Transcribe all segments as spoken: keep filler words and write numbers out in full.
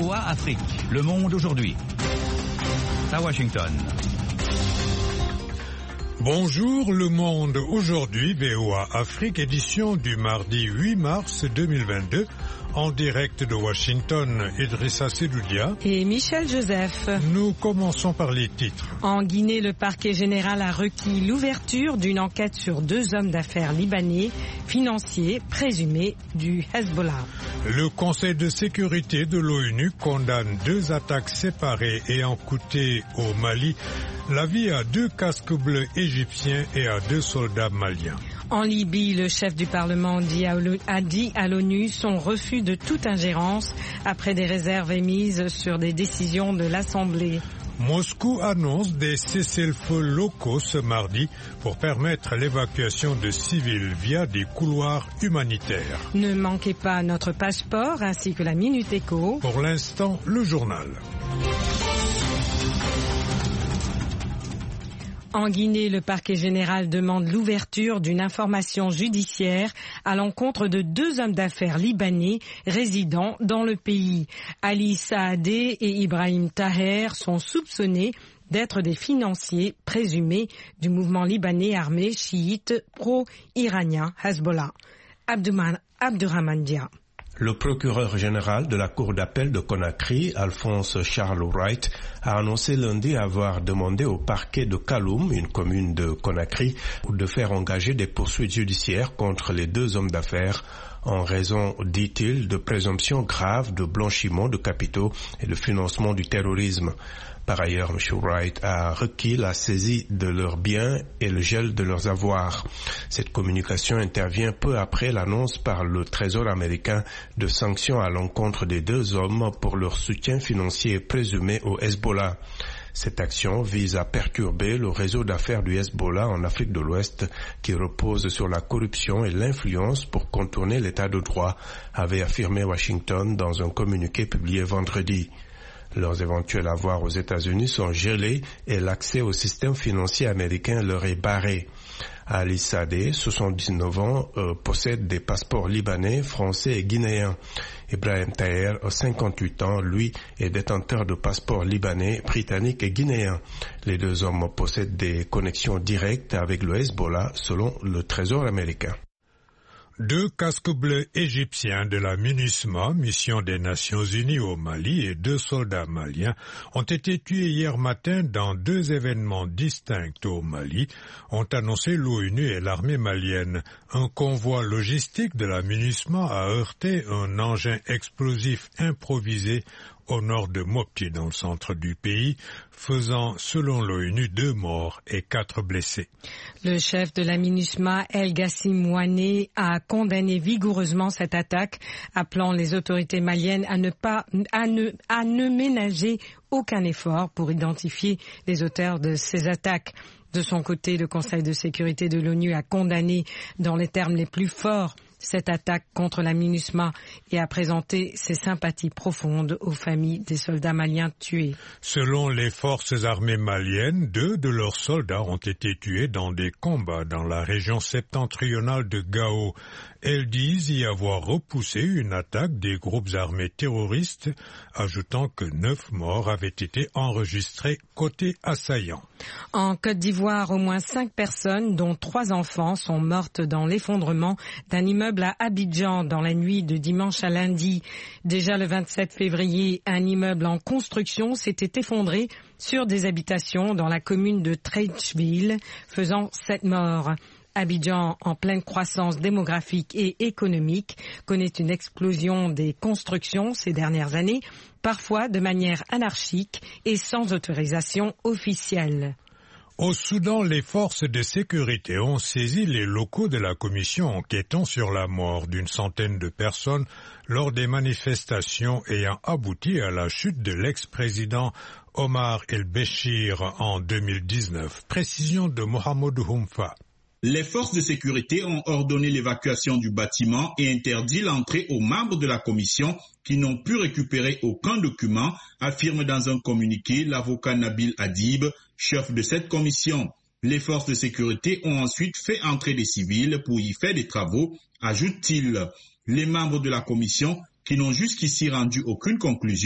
O A Afrique, Le Monde aujourd'hui. À Washington. Bonjour Le Monde aujourd'hui, V O A Afrique, édition du mardi huit mars deux mille vingt-deux, en direct de Washington, Idrissa Sedoudia et Michel Joseph. Nous commençons par les titres. En Guinée, le parquet général a requis l'ouverture d'une enquête sur deux hommes d'affaires libanais, financiers, présumés du Hezbollah. Le Conseil de sécurité de l'ONU condamne deux attaques séparées ayant coûté au Mali la vie à deux casques bleus égyptiens et à deux soldats maliens. En Libye, le chef du Parlement a dit à l'ONU son refus de toute ingérence après des réserves émises sur des décisions de l'Assemblée. Moscou annonce des cessez-le-feu locaux ce mardi pour permettre l'évacuation de civils via des couloirs humanitaires. Ne manquez pas notre passeport ainsi que la Minute Éco. Pour l'instant, le journal. En Guinée, le parquet général demande l'ouverture d'une information judiciaire à l'encontre de deux hommes d'affaires libanais résidant dans le pays. Ali Saadé et Ibrahim Taher sont soupçonnés d'être des financiers présumés du mouvement libanais armé chiite pro-iranien Hezbollah. Abdurrahman Dia. Le procureur général de la Cour d'appel de Conakry, Alphonse Charles Wright, a annoncé lundi avoir demandé au parquet de Kaloum, une commune de Conakry, de faire engager des poursuites judiciaires contre les deux hommes d'affaires en raison, dit-il, de présomptions graves de blanchiment de capitaux et de financement du terrorisme. Par ailleurs, M. Wright a requis la saisie de leurs biens et le gel de leurs avoirs. Cette communication intervient peu après l'annonce par le Trésor américain de sanctions à l'encontre des deux hommes pour leur soutien financier présumé au Hezbollah. Cette action vise à perturber le réseau d'affaires du Hezbollah en Afrique de l'Ouest qui repose sur la corruption et l'influence pour contourner l'état de droit, avait affirmé Washington dans un communiqué publié vendredi. Leurs éventuels avoirs aux États-Unis sont gelés et l'accès au système financier américain leur est barré. Ali Sadeh, soixante-dix-neuf ans, euh, possède des passeports libanais, français et guinéens. Ibrahim Taher, cinquante-huit ans, lui, est détenteur de passeports libanais, britanniques et guinéens. Les deux hommes possèdent des connexions directes avec le Hezbollah, selon le Trésor américain. Deux casques bleus égyptiens de la MINUSMA, mission des Nations Unies au Mali, et deux soldats maliens ont été tués hier matin dans deux événements distincts au Mali, ont annoncé l'ONU et l'armée malienne. Un convoi logistique de la MINUSMA a heurté un engin explosif improvisé au nord de Mopti, dans le centre du pays, faisant, selon l'ONU, deux morts et quatre blessés. Le chef de la MINUSMA, El Gassim Ouané, a condamné vigoureusement cette attaque, appelant les autorités maliennes à ne pas, à ne, à ne ménager aucun effort pour identifier les auteurs de ces attaques. De son côté, le Conseil de sécurité de l'ONU a condamné dans les termes les plus forts cette attaque contre la MINUSMA et a présenté ses sympathies profondes aux familles des soldats maliens tués. Selon les forces armées maliennes, deux de leurs soldats ont été tués dans des combats dans la région septentrionale de Gao. Elles disent y avoir repoussé une attaque des groupes armés terroristes, ajoutant que neuf morts avaient été enregistrés côté assaillant. En Côte d'Ivoire, au moins cinq personnes, dont trois enfants, sont mortes dans l'effondrement d'un immeuble à Abidjan dans la nuit de dimanche à lundi. Déjà le vingt-sept février, un immeuble en construction s'était effondré sur des habitations dans la commune de Treichville, faisant sept morts. Abidjan, en pleine croissance démographique et économique, connaît une explosion des constructions ces dernières années, parfois de manière anarchique et sans autorisation officielle. Au Soudan, les forces de sécurité ont saisi les locaux de la commission enquêtant sur la mort d'une centaine de personnes lors des manifestations ayant abouti à la chute de l'ex-président Omar el-Béchir en deux mille dix-neuf. Précision de Mohamed Houmfa. Les forces de sécurité ont ordonné l'évacuation du bâtiment et interdit l'entrée aux membres de la commission qui n'ont pu récupérer aucun document, affirme dans un communiqué l'avocat Nabil Adib, chef de cette commission. Les forces de sécurité ont ensuite fait entrer des civils pour y faire des travaux, ajoute-t-il. Les membres de la commission, qui n'ont jusqu'ici rendu aucune conclusion,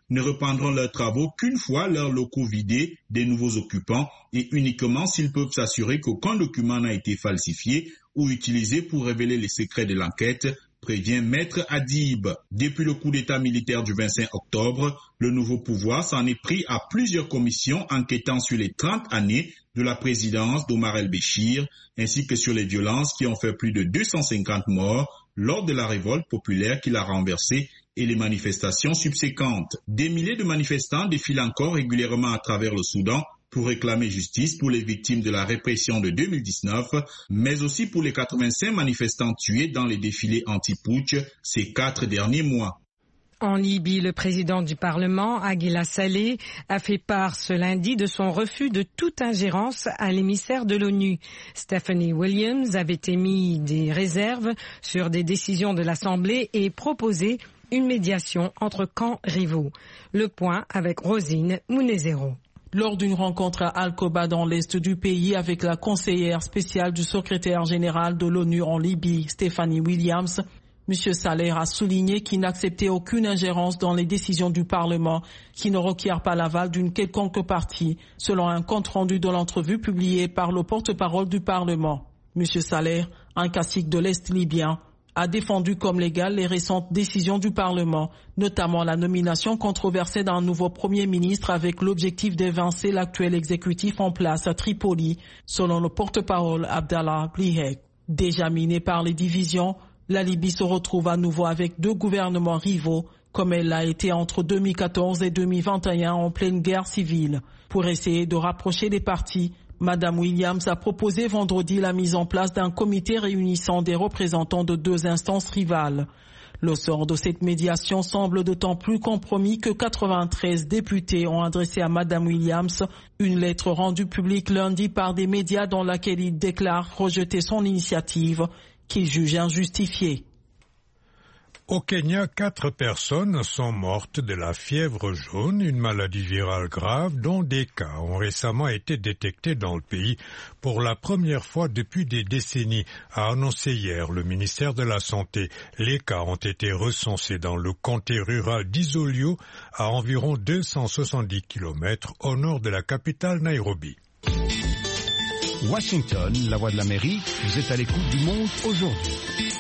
ne reprendront leurs travaux qu'une fois leurs locaux vidés des nouveaux occupants et uniquement s'ils peuvent s'assurer qu'aucun document n'a été falsifié ou utilisé pour révéler les secrets de l'enquête, prévient Maître Adib. Depuis le coup d'État militaire du vingt-cinq octobre, le nouveau pouvoir s'en est pris à plusieurs commissions enquêtant sur les trente années de la présidence d'Omar el-Béchir, ainsi que sur les violences qui ont fait plus de deux cent cinquante morts lors de la révolte populaire qui l'a renversée et les manifestations subséquentes. Des milliers de manifestants défilent encore régulièrement à travers le Soudan pour réclamer justice pour les victimes de la répression de deux mille dix-neuf, mais aussi pour les quatre-vingt-cinq manifestants tués dans les défilés anti-putsch ces quatre derniers mois. En Libye, le président du Parlement, Aguila Saleh, a fait part ce lundi de son refus de toute ingérence à l'émissaire de l'ONU. Stephanie Williams avait émis des réserves sur des décisions de l'Assemblée et proposé une médiation entre camps rivaux. Le point avec Rosine Mounezero. Lors d'une rencontre à Al-Koba dans l'est du pays avec la conseillère spéciale du secrétaire général de l'ONU en Libye, Stephanie Williams, M. Saleh a souligné qu'il n'acceptait aucune ingérence dans les décisions du Parlement qui ne requièrent pas l'aval d'une quelconque partie, selon un compte-rendu de l'entrevue publié par le porte-parole du Parlement. M. Saleh, un cacique de l'Est libyen, a défendu comme légales les récentes décisions du Parlement, notamment la nomination controversée d'un nouveau Premier ministre avec l'objectif d'évincer l'actuel exécutif en place à Tripoli, selon le porte-parole Abdallah Blihek. Déjà miné par les divisions, la Libye se retrouve à nouveau avec deux gouvernements rivaux, comme elle l'a été entre deux mille quatorze et deux mille vingt et un en pleine guerre civile. Pour essayer de rapprocher les partis, Madame Williams a proposé vendredi la mise en place d'un comité réunissant des représentants de deux instances rivales. Le sort de cette médiation semble d'autant plus compromis que quatre-vingt-treize députés ont adressé à Madame Williams une lettre rendue publique lundi par des médias dans laquelle ils déclarent rejeter son initiative, qu'ils jugent injustifiée. Au Kenya, quatre personnes sont mortes de la fièvre jaune, une maladie virale grave dont des cas ont récemment été détectés dans le pays pour la première fois depuis des décennies, a annoncé hier le ministère de la Santé. Les cas ont été recensés dans le comté rural d'Isolio, à environ deux cent soixante-dix kilomètres au nord de la capitale Nairobi. Washington, la voix de l'Amérique, vous êtes à l'écoute du monde aujourd'hui.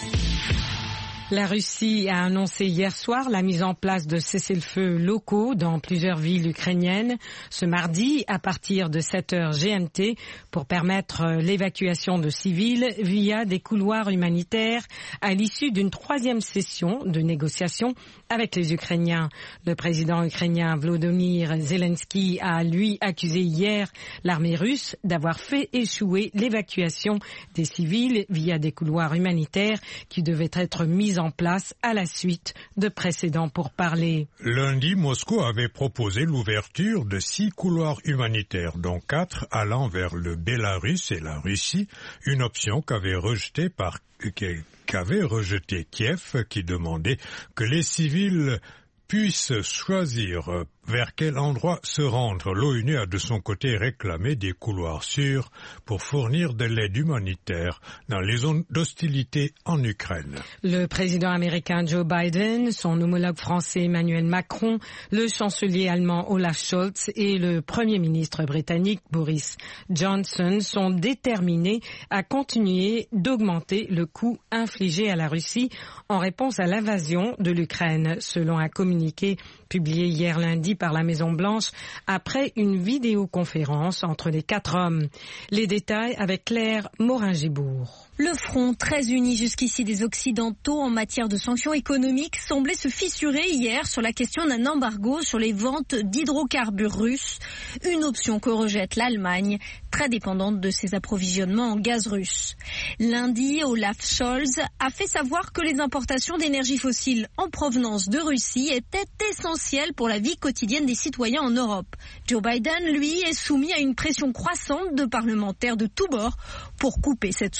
La Russie a annoncé hier soir la mise en place de cessez-le-feu locaux dans plusieurs villes ukrainiennes ce mardi à partir de sept heures G M T pour permettre l'évacuation de civils via des couloirs humanitaires à l'issue d'une troisième session de négociations avec les Ukrainiens. Le président ukrainien Volodymyr Zelensky a lui accusé hier l'armée russe d'avoir fait échouer l'évacuation des civils via des couloirs humanitaires qui devaient être mis en place à la suite de précédents pourparlers. Lundi, Moscou avait proposé l'ouverture de six couloirs humanitaires, dont quatre allant vers le Bélarus et la Russie, une option qu'avait rejetée par qu'avait rejeté Kiev, qui demandait que les civils puissent choisir vers quel endroit se rendre. L'ONU a de son côté réclamé des couloirs sûrs pour fournir de l'aide humanitaire dans les zones d'hostilité en Ukraine. Le président américain Joe Biden, son homologue français Emmanuel Macron, le chancelier allemand Olaf Scholz et le premier ministre britannique Boris Johnson sont déterminés à continuer d'augmenter le coût infligé à la Russie en réponse à l'invasion de l'Ukraine, selon un communiqué publié hier lundi par la Maison-Blanche après une vidéoconférence entre les quatre hommes. Les détails avec Claire Morin-Gibourg. Le front très uni jusqu'ici des Occidentaux en matière de sanctions économiques semblait se fissurer hier sur la question d'un embargo sur les ventes d'hydrocarbures russes, une option que rejette l'Allemagne, très dépendante de ses approvisionnements en gaz russe. Lundi, Olaf Scholz a fait savoir que les importations d'énergie fossile en provenance de Russie étaient essentielles pour la vie quotidienne des citoyens en Europe. Joe Biden, lui, est soumis à une pression croissante de parlementaires de tous bords pour couper cette source de revenus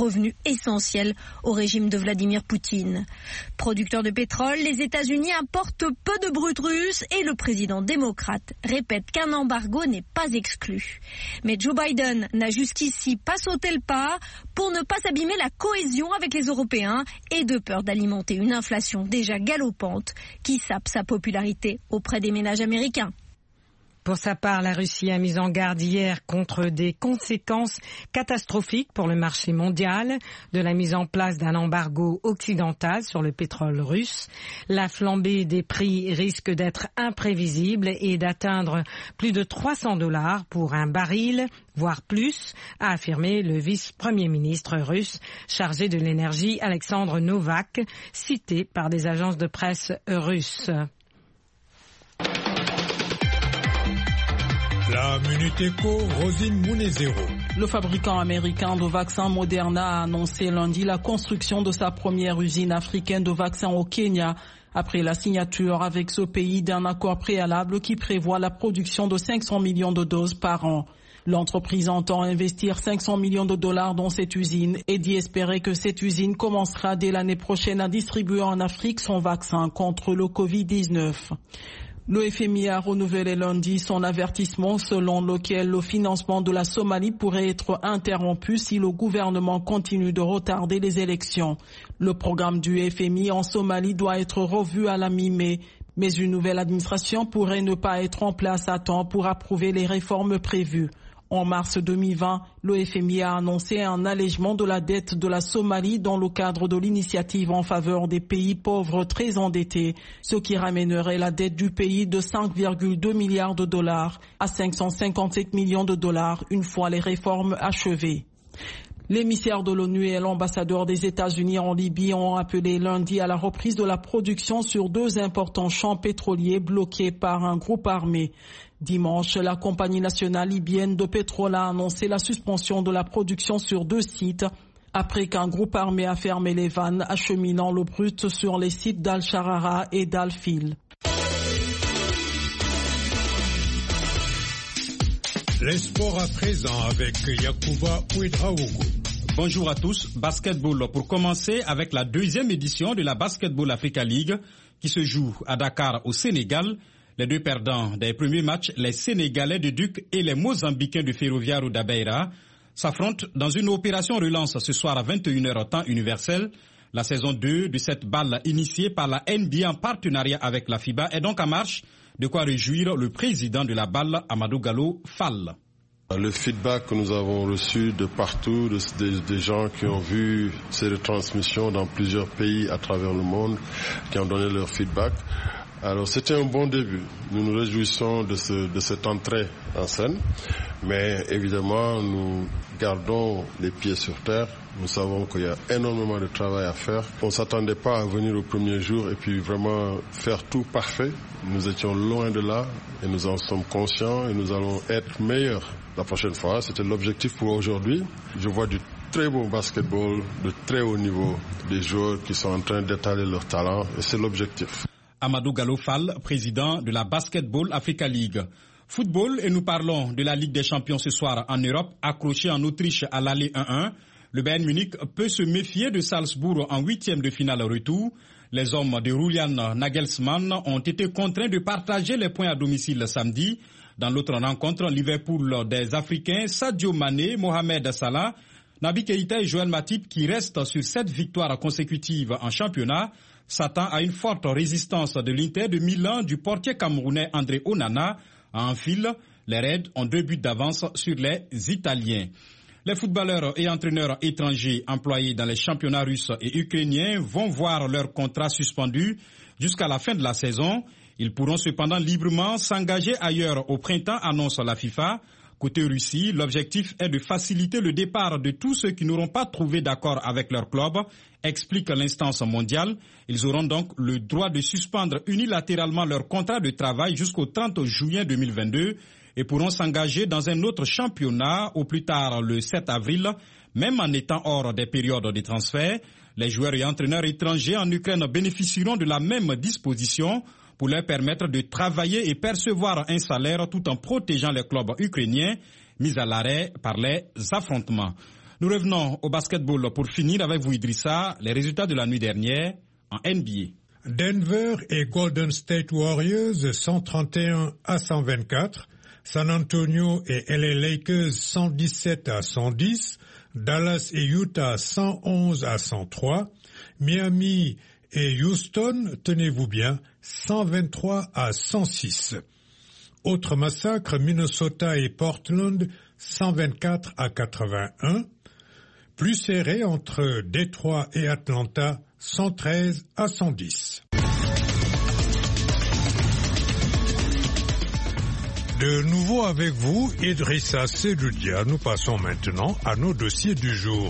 revenu essentiel au régime de Vladimir Poutine. Producteur de pétrole, les États-Unis importent peu de brut russe et le président démocrate répète qu'un embargo n'est pas exclu. Mais Joe Biden n'a jusqu'ici pas sauté le pas pour ne pas s'abîmer la cohésion avec les Européens et de peur d'alimenter une inflation déjà galopante qui sape sa popularité auprès des ménages américains. Pour sa part, la Russie a mis en garde hier contre des conséquences catastrophiques pour le marché mondial de la mise en place d'un embargo occidental sur le pétrole russe. La flambée des prix risque d'être imprévisible et d'atteindre plus de trois cents dollars pour un baril, voire plus, a affirmé le vice-premier ministre russe chargé de l'énergie Alexandre Novak, cité par des agences de presse russes. La Minute Éco, Rosine Mounezero. Le fabricant américain de vaccins Moderna a annoncé lundi la construction de sa première usine africaine de vaccins au Kenya, après la signature avec ce pays d'un accord préalable qui prévoit la production de cinq cents millions de doses par an. L'entreprise entend investir cinq cents millions de dollars dans cette usine et dit espérer que cette usine commencera dès l'année prochaine à distribuer en Afrique son vaccin contre le covid dix-neuf. Le F M I a renouvelé lundi son avertissement selon lequel le financement de la Somalie pourrait être interrompu si le gouvernement continue de retarder les élections. Le programme du F M I en Somalie doit être revu à la mi-mai, mais une nouvelle administration pourrait ne pas être en place à temps pour approuver les réformes prévues. En mars deux mille vingt, le F M I a annoncé un allègement de la dette de la Somalie dans le cadre de l'initiative en faveur des pays pauvres très endettés, ce qui ramènerait la dette du pays de cinq virgule deux milliards de dollars à cinq cent cinquante-sept millions de dollars une fois les réformes achevées. L'émissaire de l'ONU et l'ambassadeur des États-Unis en Libye ont appelé lundi à la reprise de la production sur deux importants champs pétroliers bloqués par un groupe armé. Dimanche, la compagnie nationale libyenne de pétrole a annoncé la suspension de la production sur deux sites après qu'un groupe armé a fermé les vannes acheminant le brut sur les sites d'Al-Sharara et d'Al-Fil. Les sports à présent avec Yacouba Ouedraogo. Bonjour à tous. Basketball pour commencer avec la deuxième édition de la Basketball Africa League qui se joue à Dakar au Sénégal. Les deux perdants des premiers matchs, les Sénégalais de Duc et les Mozambicains de Ferroviario da Beira, s'affrontent dans une opération relance ce soir à vingt et une heures temps universel. La saison deux de cette balle initiée par la N B A en partenariat avec la FIBA est donc en marche, de quoi réjouir le président de la balle, Amadou Gallo Fall. Le feedback que nous avons reçu de partout, des de, de gens qui ont vu ces retransmissions dans plusieurs pays à travers le monde, qui ont donné leur feedback. Alors c'était un bon début. Nous nous réjouissons de, ce, de cette entrée en scène, mais évidemment nous gardons les pieds sur terre. Nous savons qu'il y a énormément de travail à faire. On ne s'attendait pas à venir au premier jour et puis vraiment faire tout parfait. Nous étions loin de là et nous en sommes conscients et nous allons être meilleurs la prochaine fois. C'était l'objectif pour aujourd'hui. Je vois du très beau basketball de très haut niveau, des joueurs qui sont en train d'étaler leur talent et c'est l'objectif. Amadou Gallo Fall, président de la Basketball Africa League. Football, et nous parlons de la Ligue des Champions ce soir en Europe, accroché en Autriche à l'aller un un. Le Bayern Munich peut se méfier de Salzbourg en huitième de finale retour. Les hommes de Julian Nagelsmann ont été contraints de partager les points à domicile samedi. Dans l'autre rencontre, Liverpool des Africains, Sadio Mané, Mohamed Salah, Naby Keïta et Joël Matip, qui restent sur sept victoires consécutives en championnat, s'attend à une forte résistance de l'Inter de Milan du portier camerounais André Onana. En file, les Reds ont deux buts d'avance sur les Italiens. Les footballeurs et entraîneurs étrangers employés dans les championnats russes et ukrainiens vont voir leur contrat suspendu jusqu'à la fin de la saison. Ils pourront cependant librement s'engager ailleurs au printemps, annonce la FIFA. Côté Russie, l'objectif est de faciliter le départ de tous ceux qui n'auront pas trouvé d'accord avec leur club, explique l'instance mondiale. Ils auront donc le droit de suspendre unilatéralement leur contrat de travail jusqu'au trente juillet deux mille vingt-deux et pourront s'engager dans un autre championnat au plus tard le sept avril, même en étant hors des périodes de transfert. Les joueurs et entraîneurs étrangers en Ukraine bénéficieront de la même disposition pour leur permettre de travailler et percevoir un salaire tout en protégeant les clubs ukrainiens mis à l'arrêt par les affrontements. Nous revenons au basketball pour finir avec vous, Idrissa, les résultats de la nuit dernière en N B A. Denver et Golden State Warriors cent trente et un à cent vingt-quatre, San Antonio et L A Lakers cent dix-sept à cent dix, Dallas et Utah cent onze à cent trois, Miami et Houston, tenez-vous bien, cent vingt-trois à cent six. Autre massacre, Minnesota et Portland cent vingt-quatre à quatre-vingt-un. Plus serré entre Détroit et Atlanta, cent treize à cent dix. De nouveau avec vous, Idrissa Seloudia. Nous passons maintenant à nos dossiers du jour.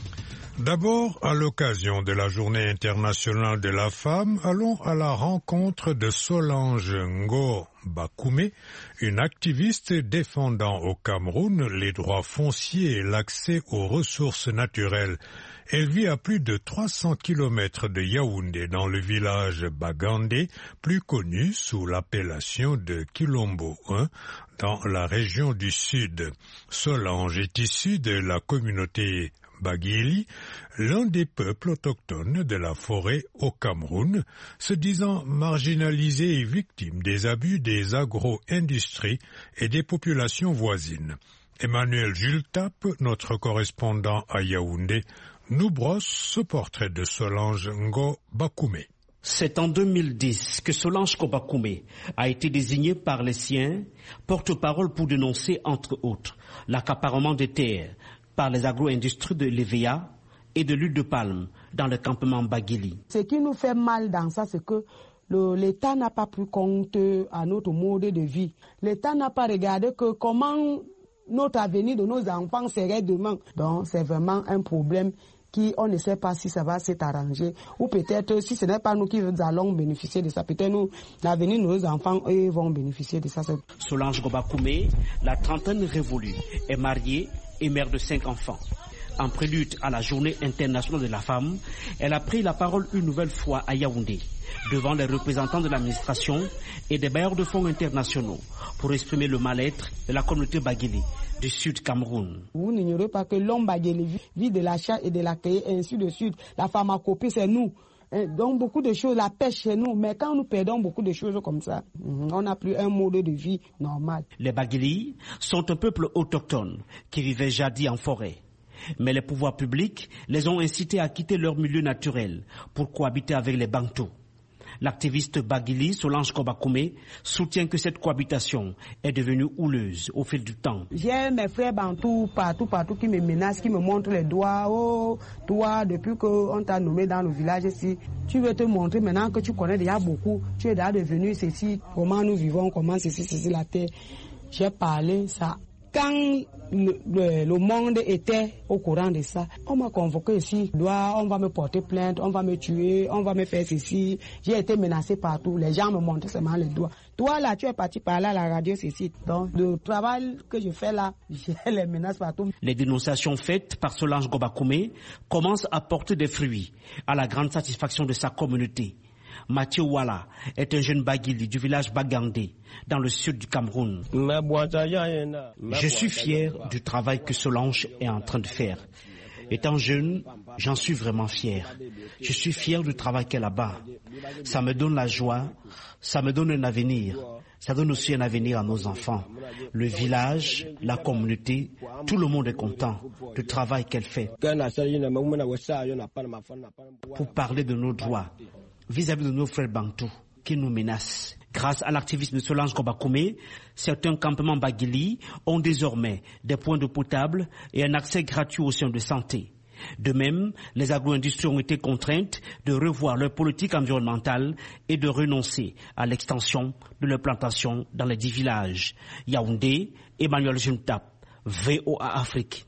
D'abord, à l'occasion de la Journée internationale de la femme, allons à la rencontre de Solange Ngo Bakoumé, une activiste défendant au Cameroun les droits fonciers et l'accès aux ressources naturelles. Elle vit à plus de trois cents kilomètres de Yaoundé, dans le village Bagandé, plus connu sous l'appellation de Kilombo un, dans la région du Sud. Solange est issue de la communauté Bagili, l'un des peuples autochtones de la forêt au Cameroun, se disant marginalisé et victime des abus des agro-industries et des populations voisines. Emmanuel Jultap, notre correspondant à Yaoundé, nous brosse ce portrait de Solange Ngo Bakoumé. C'est en deux mille dix que Solange Ngo Bakoumé a été désignée par les siens porte-parole pour dénoncer, entre autres, l'accaparement des terres par les agro-industries de l'E V A et de l'huile de palme dans le campement Bagili. Ce qui nous fait mal dans ça, c'est que l'État n'a pas pris compte à notre mode de vie. L'État n'a pas regardé que comment notre avenir de nos enfants serait demain. Donc c'est vraiment un problème qui, on ne sait pas si ça va s'arranger. Ou peut-être, si ce n'est pas nous qui allons bénéficier de ça, peut-être nous, l'avenir de nos enfants, eux, vont bénéficier de ça. Solange Ngo Bakoumé, la trentaine révolue, est mariée et mère de cinq enfants. En prélude à la Journée internationale de la femme, elle a pris la parole une nouvelle fois à Yaoundé, devant les représentants de l'administration et des bailleurs de fonds internationaux, pour exprimer le mal-être de la communauté Bagili du Sud Cameroun. Vous n'ignorez pas que l'homme Bagili vit de l'achat et de l'accueil, et ainsi de suite. La pharmacopée, c'est nous. Donc beaucoup de choses, la pêche chez nous, mais quand nous perdons beaucoup de choses comme ça, on n'a plus un mode de vie normal. Les Bagili sont un peuple autochtone qui vivait jadis en forêt. Mais les pouvoirs publics les ont incités à quitter leur milieu naturel pour cohabiter avec les Bantous. L'activiste Bagili, Solange Ngo Bakoumé, soutient que cette cohabitation est devenue houleuse au fil du temps. J'ai mes frères Bantous partout, partout qui me menacent, qui me montrent les doigts. Oh, toi, depuis qu'on t'a nommé dans le village ici, tu veux te montrer maintenant que tu connais déjà beaucoup. Tu es déjà devenu ceci, comment nous vivons, comment ceci, ceci, la terre. J'ai parlé ça. Quand le, le, le monde était au courant de ça, on m'a convoqué ici, on va me porter plainte, on va me tuer, on va me faire ceci. J'ai été menacé partout, les gens me montrent seulement les doigts. Toi là, tu es parti par là à la radio ceci. Donc le travail que je fais là, j'ai les menaces partout. Les dénonciations faites par Solange Ngo Bakoumé commencent à porter des fruits, à la grande satisfaction de sa communauté. Mathieu Wala est un jeune Bagili du village Bagandé, dans le sud du Cameroun. Je suis fier du travail que Solange est en train de faire. Étant jeune, j'en suis vraiment fier. Je suis fier du travail qu'elle a là-bas. Ça me donne la joie, ça me donne un avenir. Ça donne aussi un avenir à nos enfants. Le village, la communauté, tout le monde est content du travail qu'elle fait. Pour parler de nos droits vis-à-vis de nos frères Bantous qui nous menacent. Grâce à l'activisme de Solange Ngo Bakoumé, certains campements Bagili ont désormais des points d'eau potable et un accès gratuit aux soins de santé. De même, les agro-industries ont été contraintes de revoir leur politique environnementale et de renoncer à l'extension de leurs plantations dans les dix villages. Yaoundé, Emmanuel Juntap, V O A Afrique.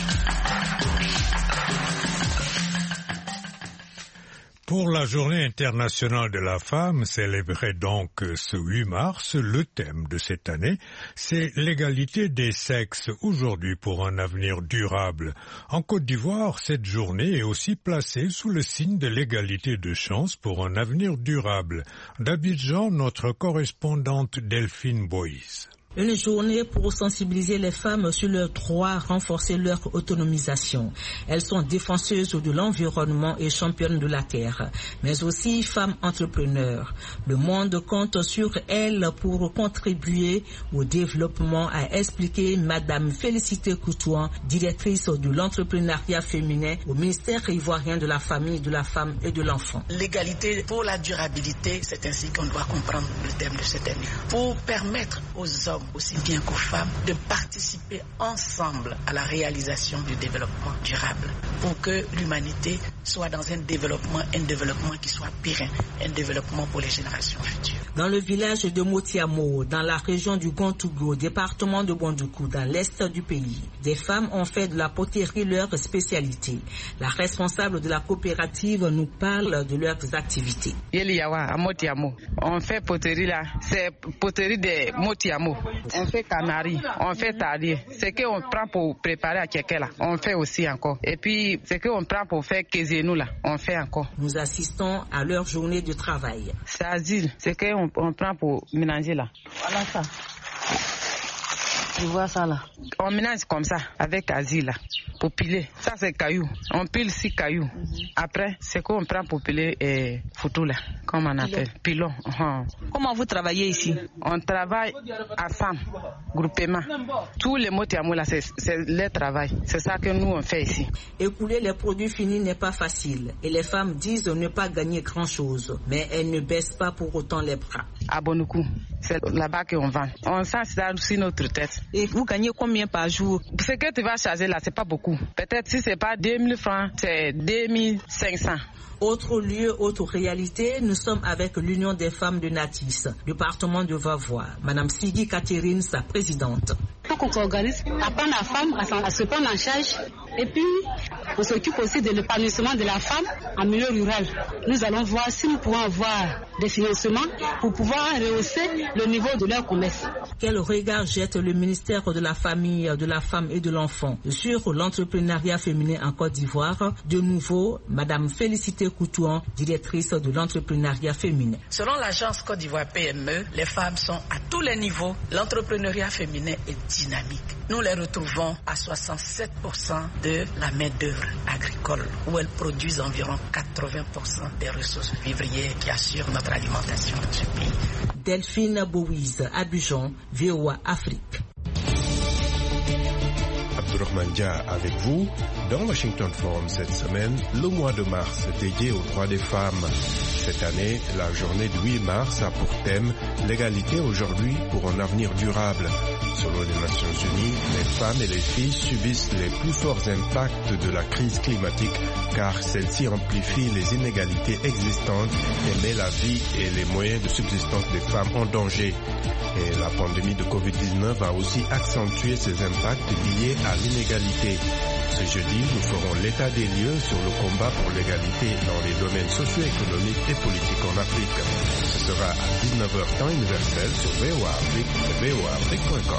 Pour la Journée internationale de la femme, célébrée donc ce huit mars, le thème de cette année, c'est l'égalité des sexes, aujourd'hui pour un avenir durable. En Côte d'Ivoire, cette journée est aussi placée sous le signe de l'égalité de chance pour un avenir durable. D'Abidjan, notre correspondante Delphine Boïs. Une journée pour sensibiliser les femmes sur leurs droits, renforcer leur autonomisation. Elles sont défenseuses de l'environnement et championnes de la terre, mais aussi femmes entrepreneurs. Le monde compte sur elles pour contribuer au développement, a expliqué Madame Félicité Coutouan, directrice de l'entrepreneuriat féminin au ministère ivoirien de la famille, de la femme et de l'enfant. L'égalité pour la durabilité, c'est ainsi qu'on doit comprendre le thème de cette année. Pour permettre aux hommes, aussi bien qu'aux femmes, de participer ensemble à la réalisation du développement durable, pour que l'humanité soit dans un développement, un développement qui soit pérenne, un développement pour les générations futures. Dans le village de Motiamo, dans la région du Gontougo, département de Bondoukou, dans l'est du pays, des femmes ont fait de la poterie leur spécialité. La responsable de la coopérative nous parle de leurs activités. Yeliawa à Motiamo, on fait poterie là, c'est poterie de Motiamo. On fait canari, on fait talier. Ce qu'on prend pour préparer à quelqu'un là, on fait aussi encore. Et puis ce qu'on prend pour faire kézénou là, on fait encore. Nous assistons à leur journée de travail. C'est asile, ce qu'on on prend pour mélanger là. Voilà ça. Tu vois ça là. On mélange comme ça avec asile là, pour piler. Ça c'est caillou. On pile six cailloux. Mm-hmm. Après, c'est qu'on prend pour piler et foutu là, comme on appelle, pilon. Uh-huh. Comment vous travaillez ici? On travaille ensemble, groupement. Tous les mots tiamou là, c'est, c'est le travail. C'est ça que nous on fait ici. Écouler les produits finis n'est pas facile et les femmes disent ne pas gagner grand chose, mais elles ne baissent pas pour autant les bras. À Bondoukou, c'est là-bas qu'on vend. On s'installe sur notre tête. Et vous gagnez combien par jour? Ce que tu vas charger là, c'est pas beaucoup. Peut-être si c'est pas deux mille francs, c'est deux mille cinq cents. Autre lieu, autre réalité, nous sommes avec l'Union des femmes de Natis, département de Vavois. Madame Sigui Catherine, sa présidente. Il faut qu'on s'organise, apprendre la femme à, à se prendre en charge. Et puis, on s'occupe aussi de l'épanouissement de la femme en milieu rural. Nous allons voir si nous pouvons avoir des financements pour pouvoir rehausser le niveau de leur commerce. Quel regard jette le ministère de la Famille, de la Femme et de l'Enfant sur l'entrepreneuriat féminin en Côte d'Ivoire? De nouveau, Madame Félicité Coutouan, directrice de l'entrepreneuriat féminin. Selon l'agence Côte d'Ivoire P M E, les femmes sont à tous les niveaux. L'entrepreneuriat féminin est dynamique. Nous les retrouvons à soixante-sept pour cent de la main-d'œuvre agricole, où elles produisent environ quatre-vingts pour cent des ressources vivrières qui assurent notre alimentation dans ce pays. Delphine Bouise, Abidjan, V O A Afrique. Abdourahmane Dia avec vous. Dans Washington Forum cette semaine, le mois de mars dédié aux droits des femmes. Cette année, la journée du huit mars a pour thème l'égalité aujourd'hui pour un avenir durable. Selon les Nations Unies, les femmes et les filles subissent les plus forts impacts de la crise climatique car celle-ci amplifie les inégalités existantes et met la vie et les moyens de subsistance des femmes en danger. Et la pandémie de covid dix-neuf a aussi accentué ces impacts liés à l'inégalité. Ce jeudi, nous ferons l'état des lieux sur le combat pour l'égalité dans les domaines socio-économiques et politiques en Afrique. Ce sera à dix-neuf heures temps universel sur V O A Afrique et V O A Afrique point com.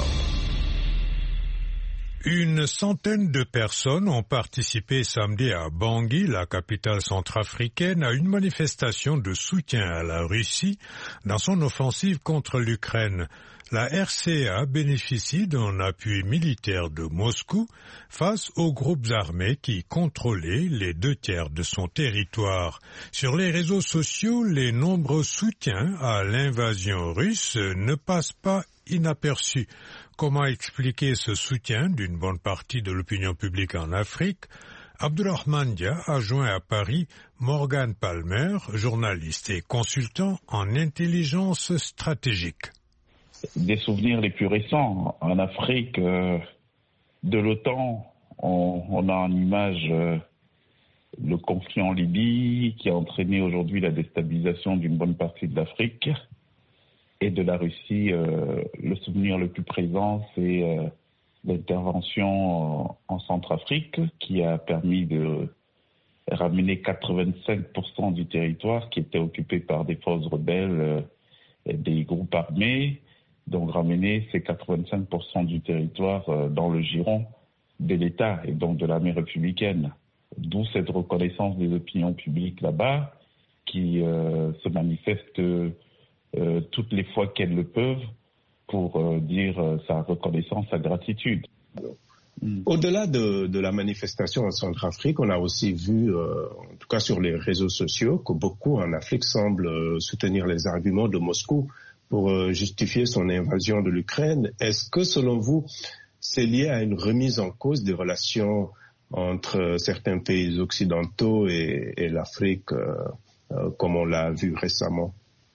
Une centaine de personnes ont participé samedi à Bangui, la capitale centrafricaine, à une manifestation de soutien à la Russie dans son offensive contre l'Ukraine. La R C A bénéficie d'un appui militaire de Moscou face aux groupes armés qui contrôlaient les deux tiers de son territoire. Sur les réseaux sociaux, les nombreux soutiens à l'invasion russe ne passent pas inaperçus. Comment expliquer ce soutien d'une bonne partie de l'opinion publique en Afrique? Abdourahmane Dia a joint à Paris Morgan Palmer, journaliste et consultant en intelligence stratégique. Des souvenirs les plus récents. En Afrique, euh, de l'OTAN, on, on a en image euh, le conflit en Libye qui a entraîné aujourd'hui la déstabilisation d'une bonne partie de l'Afrique. Et de la Russie, euh, le souvenir le plus présent, c'est euh, l'intervention en, en Centrafrique qui a permis de ramener quatre-vingt-cinq pour cent du territoire qui était occupé par des forces rebelles euh, et des groupes armés. Donc ramener ces quatre-vingt-cinq pour cent du territoire euh, dans le giron de l'État et donc de l'armée républicaine. D'où cette reconnaissance des opinions publiques là-bas qui euh, se manifeste euh, toutes les fois qu'elles le peuvent pour euh, dire euh, sa reconnaissance, sa gratitude. Au-delà de, de la manifestation en Centrafrique, on a aussi vu, euh, en tout cas sur les réseaux sociaux, que beaucoup en Afrique semblent euh, soutenir les arguments de Moscou pour euh, justifier son invasion de l'Ukraine. Est-ce que, selon vous, c'est lié à une remise en cause des relations entre certains pays occidentaux et, et l'Afrique, euh, euh, comme on l'a vu récemment?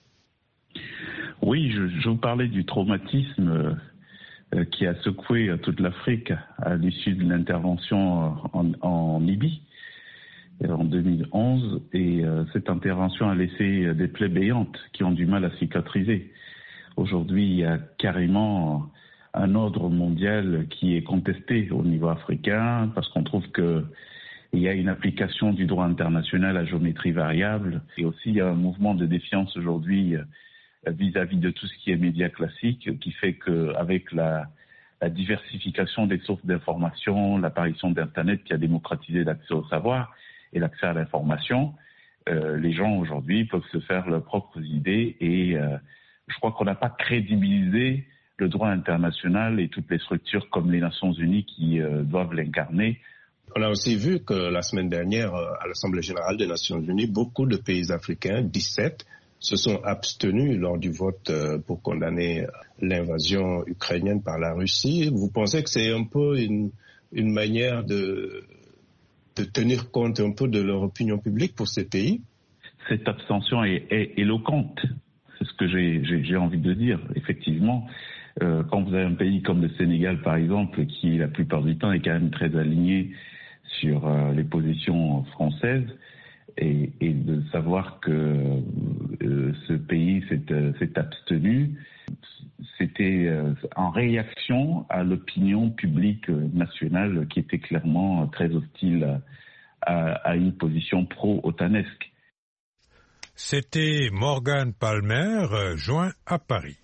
Oui, je, je vous parlais du traumatisme euh, qui a secoué toute l'Afrique à l'issue de l'intervention en, en Libye en deux mille onze. Et euh, cette intervention a laissé des plaies béantes qui ont du mal à cicatriser. Aujourd'hui, il y a carrément un ordre mondial qui est contesté au niveau africain parce qu'on trouve que il y a une application du droit international à géométrie variable et aussi il y a un mouvement de défiance aujourd'hui vis-à-vis de tout ce qui est médias classiques qui fait qu'avec la, la diversification des sources d'information, l'apparition d'Internet qui a démocratisé l'accès au savoir et l'accès à l'information, euh, les gens aujourd'hui peuvent se faire leurs propres idées et euh, je crois qu'on n'a pas crédibilisé le droit international et toutes les structures comme les Nations Unies qui euh, doivent l'incarner. On a aussi vu que la semaine dernière, à l'Assemblée générale des Nations Unies, beaucoup de pays africains, dix-sept, se sont abstenus lors du vote pour condamner l'invasion ukrainienne par la Russie. Vous pensez que c'est un peu une, une manière de, de tenir compte un peu de leur opinion publique pour ces pays? Cette abstention est, est éloquente. C'est ce que j'ai, j'ai, j'ai envie de dire. Effectivement, euh, quand vous avez un pays comme le Sénégal, par exemple, qui la plupart du temps est quand même très aligné sur euh, les positions françaises, et, et de savoir que euh, ce pays s'est, euh, s'est abstenu, c'était euh, en réaction à l'opinion publique nationale qui était clairement très hostile à, à une position pro-otanesque. C'était Morgan Palmer, joint à Paris.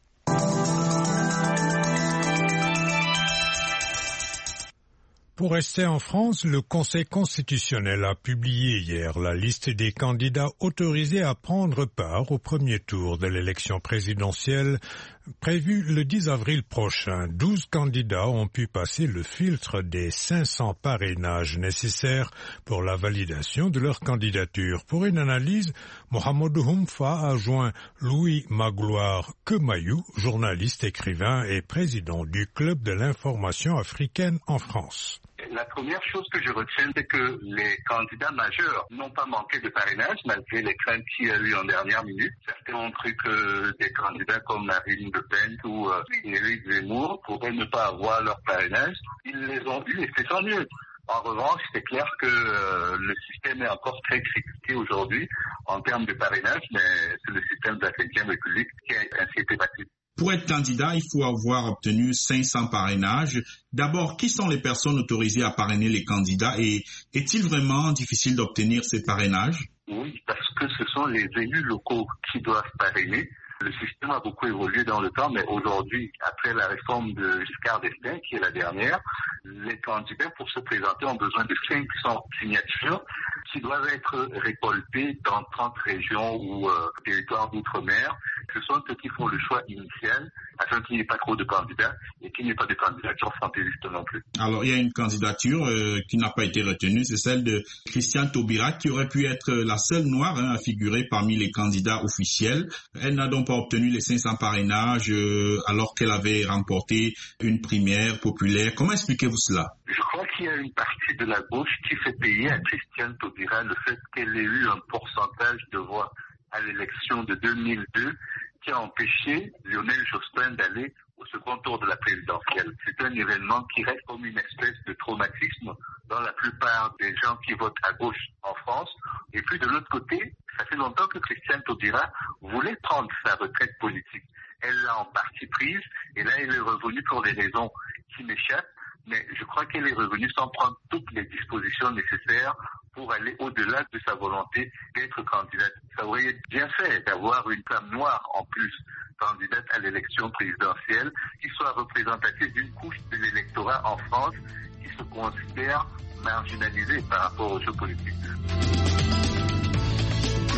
Pour rester en France, le Conseil constitutionnel a publié hier la liste des candidats autorisés à prendre part au premier tour de l'élection présidentielle prévue le dix avril prochain. douze candidats ont pu passer le filtre des cinq cents parrainages nécessaires pour la validation de leur candidature. Pour une analyse, Mohamedou Humfa a joint Louis Magloire Kemayou, journaliste, écrivain et président du Club de l'information africaine en France. La première chose que je retiens, c'est que les candidats majeurs n'ont pas manqué de parrainage, malgré les craintes qu'il y a eu en dernière minute. Certains ont cru que des candidats comme Marine Le Pen ou euh, Éric Zemmour pourraient ne pas avoir leur parrainage. Ils les ont eu et c'est tant mieux. En revanche, c'est clair que euh, le système est encore très critiqué aujourd'hui en termes de parrainage, mais c'est le système de la cinquième République qui a ainsi été battu. Pour être candidat, il faut avoir obtenu cinq cents parrainages. D'abord, qui sont les personnes autorisées à parrainer les candidats et est-il vraiment difficile d'obtenir ces parrainages? Oui, parce que ce sont les élus locaux qui doivent parrainer. Le système a beaucoup évolué dans le temps, mais aujourd'hui, après la réforme de Giscard d'Estaing, qui est la dernière, les candidats pour se présenter ont besoin de cinq cents signatures qui doivent être récoltées dans trente régions ou euh, territoires d'outre-mer. Ce sont ceux qui font le choix initial afin qu'il n'y ait pas trop de candidats et qu'il n'y ait pas de candidature fantaisiste non plus. Alors, il y a une candidature euh, qui n'a pas été retenue, c'est celle de Christiane Taubira, qui aurait pu être la seule noire hein, à figurer parmi les candidats officiels. Elle n'a donc pas obtenu les cinq cents parrainages euh, alors qu'elle avait remporté une primaire populaire. Comment expliquez-vous cela? Je crois qu'il y a une partie de la gauche qui fait payer à Christiane Taubira le fait qu'elle ait eu un pourcentage de voix à l'élection de deux mille deux qui a empêché Lionel Jospin d'aller au second tour de la présidentielle. C'est un événement qui reste comme une espèce de traumatisme dans la plupart des gens qui votent à gauche en France. Et puis de l'autre côté, ça fait longtemps que Christiane Taubira voulait prendre sa retraite politique. Elle l'a en partie prise et là elle est revenue pour des raisons qui m'échappent. Mais je crois qu'elle est revenue sans prendre toutes les dispositions nécessaires pour aller au-delà de sa volonté d'être candidate. Ça aurait bien fait d'avoir une femme noire en plus candidate à l'élection présidentielle qui soit représentative d'une couche de l'électorat en France qui se considère marginalisée par rapport aux jeux politiques. Louis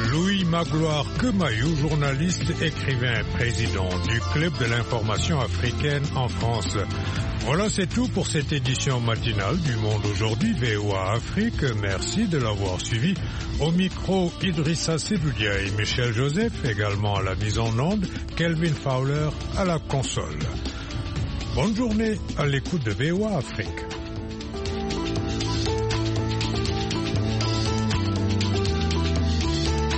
Magloire Kemayou, journaliste, écrivain, président du Club de l'information africaine en France. Voilà, c'est tout pour cette édition matinale du Monde aujourd'hui, V O A Afrique. Merci de l'avoir suivi. Au micro, Idrissa Sebulia et Michel Joseph, également à la mise en onde, Kelvin Fowler à la console. Bonne journée à l'écoute de V O A Afrique.